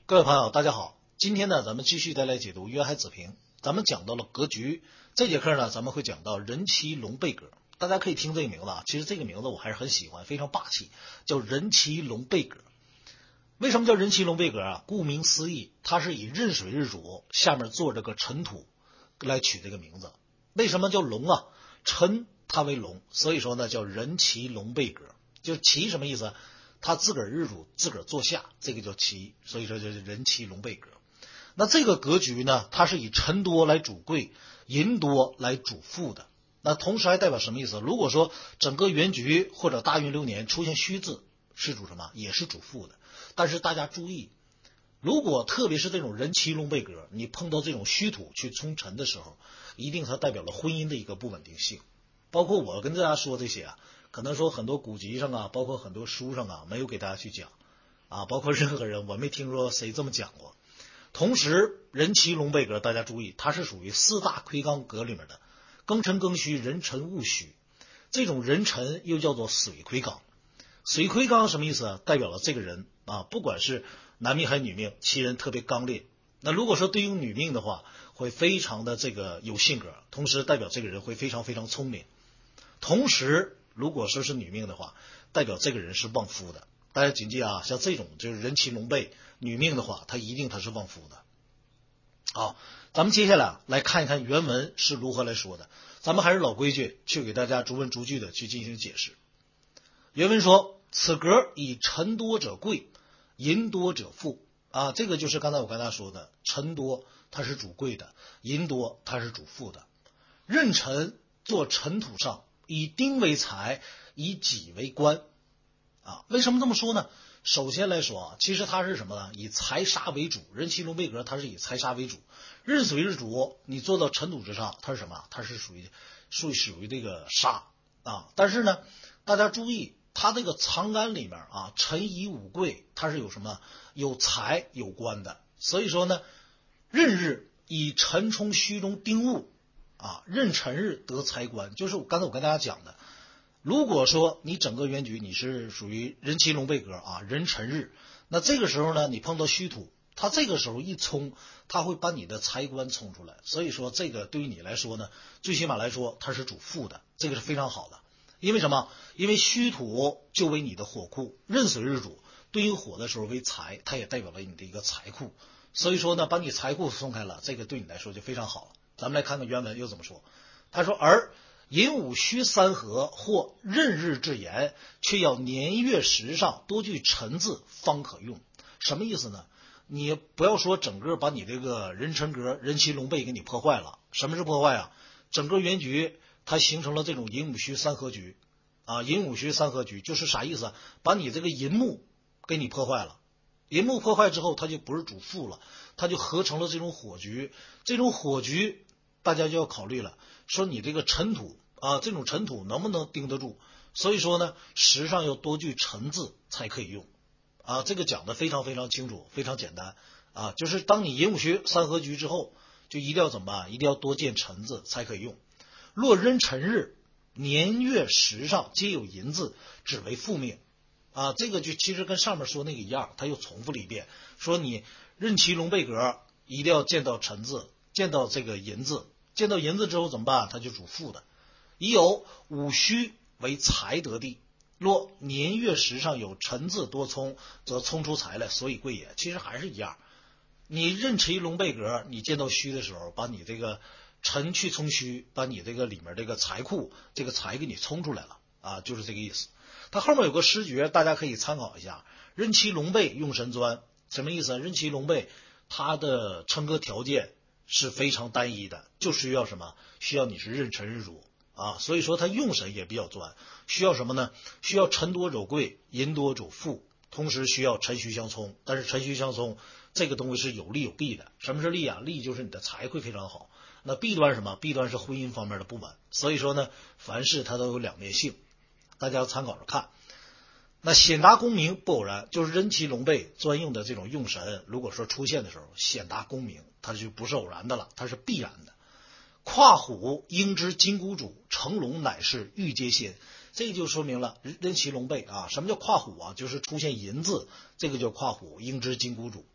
各位朋友，大家好。今天呢，咱们继续再来解读渊海子平。咱们讲到了格局，这节课呢，咱们会讲到人奇龙背格。大家可以听这个名字啊，其实这个名字我还是很喜欢，非常霸气，叫人奇龙背格。为什么叫人奇龙背格啊？顾名思义，它是以壬水日主下面坐着个辰土来取这个名字。为什么叫龙啊？辰它为龙，所以说呢叫人奇龙背格。就奇什么意思？他自个儿日主自个儿坐下，这个叫奇，所以说就是人奇龙背格。那这个格局呢，它是以辰多来主贵，寅多来主富的。那同时还代表什么意思？如果说整个原局或者大运流年出现戌字，是主什么？也是主富的。但是大家注意，如果特别是这种人奇龙背格，你碰到这种戌土去冲辰的时候，一定它代表了婚姻的一个不稳定性。包括我跟大家说这些啊，可能说很多古籍上啊，包括很多书上啊，没有给大家去讲啊，包括任何人，我没听说谁这么讲过。同时，人奇龙背格，大家注意，它是属于四大魁罡格里面的庚辰庚戌壬辰戊戌。这种壬辰又叫做水魁罡。水魁罡什么意思啊？代表了这个人啊，不管是男命还是女命，其人特别刚烈。那如果说对应女命的话，会非常的这个有性格，同时代表这个人会非常非常聪明。同时，如果说是女命的话，代表这个人是旺夫的。大家谨记啊，像这种就是人奇龙背女命的话，她一定是旺夫的。好，咱们接下来来看一看原文是如何来说的。咱们还是老规矩，去给大家逐文逐句的去进行解释。原文说：此格以辰多者贵，寅多者富啊，这个就是刚才我跟大家说的，辰多它是主贵的，寅多它是主富的。壬辰做辰土上，以丁为财，以己为官啊。为什么这么说呢？首先来说啊，其实它是什么呢？以财杀为主，人奇龙背格它是以财杀为主。壬水日主你做到辰土之上，它是什么？它是属于这个杀啊。但是呢，大家注意，它这个藏干里面啊，辰乙午贵，它是有什么？有财有官的。所以说呢，壬日以辰冲戌中丁戊啊，壬辰日得财官，就是刚才我跟大家讲的。如果说你整个原局你是属于人奇龙背格啊，壬辰日，那这个时候呢，你碰到戌土，它这个时候一冲，它会把你的财官冲出来。所以说这个对于你来说呢，最起码来说它是主富的，这个是非常好的。因为什么？因为戌土就为你的火库，壬水日主对应火的时候为财，它也代表了你的一个财库。所以说呢，把你财库松开了，这个对你来说就非常好了。咱们来看看原文又怎么说。他说：而寅午戌三合或壬日至寅，却要年月时上多具辰字方可用。什么意思呢？你不要说整个把你这个人辰格人奇龙背给你破坏了。什么是破坏啊？整个原局它形成了这种寅午戌三合局啊，寅午戌三合局就是啥意思？把你这个寅木给你破坏了。寅木破坏之后，它就不是主富了，它就合成了这种火局。这种火局大家就要考虑了，说你这个辰土啊，这种辰土能不能盯得住？所以说呢，时上要多具辰字才可以用啊。这个讲的非常非常清楚，非常简单啊。就是当你寅午戌三合局之后，就一定要怎么办？一定要多见辰字才可以用。若壬辰日，年月时上皆有寅字，只为复命啊。这个就其实跟上面说那个一样，他又重复了一遍，说你壬奇龙背格一定要见到辰字，见到这个寅字。见到寅字之后怎么办？它就主富的。已有午戌为财得地，若年月时上有辰字多冲，则冲出财来，所以贵也。其实还是一样，你壬奇龙背格，你见到戌的时候，把你这个辰去冲戌，把你这个里面这个财库这个财给你冲出来了啊，就是这个意思。它后面有个诗诀，大家可以参考一下。壬奇龙背用神钻，什么意思？壬奇龙背它的称格条件是非常单一的，就需要什么？需要你是壬辰日主啊，所以说它用神也比较专。需要什么呢？需要辰多主贵，寅多主富，同时需要辰戌相冲。但是辰戌相冲这个东西是有利有弊的。什么是利啊？利就是你的财会非常好。那弊端是什么？弊端是婚姻方面的不稳。所以说呢，凡事它都有两面性，大家要参考着看。那显达功名不偶然，就是壬奇龙背专用的这种用神，如果说出现的时候显达功名，它就不是偶然的了，它是必然的。跨虎应知金箍主，成龙乃是玉阶仙。这个就说明了壬奇龙背啊。什么叫跨虎啊？就是出现银字，这个叫跨虎应知金箍主。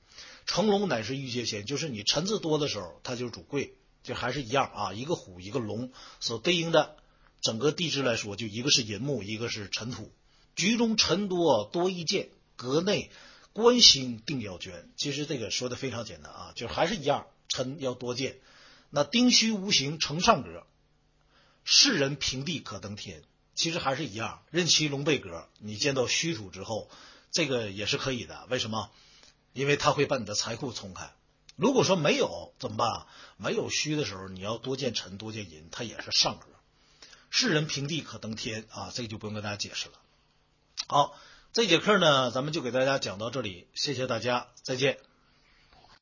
乘龙乃是御界仙，就是你辰字多的时候，它就是主贵，就还是一样啊，一个虎一个龙，所对应的整个地支来说，就一个是寅木，一个是辰土。局中辰多多益见，阁内官星定要捐。其实这个说的非常简单啊，就还是一样，辰要多见。那丁戌无形成上格，世人平地可登天。其实还是一样，壬期龙背格，你见到虚土之后，这个也是可以的。为什么？因为它会把你的财库冲开。如果说没有怎么办？没有虚的时候，你要多见辰多见寅，它也是上格。世人平地可登天啊，这个就不用跟大家解释了。好，这节课呢，咱们就给大家讲到这里，谢谢大家，再见。